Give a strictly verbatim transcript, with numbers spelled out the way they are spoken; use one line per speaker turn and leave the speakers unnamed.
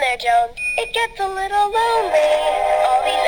there, Jones. It gets a little lonely. All these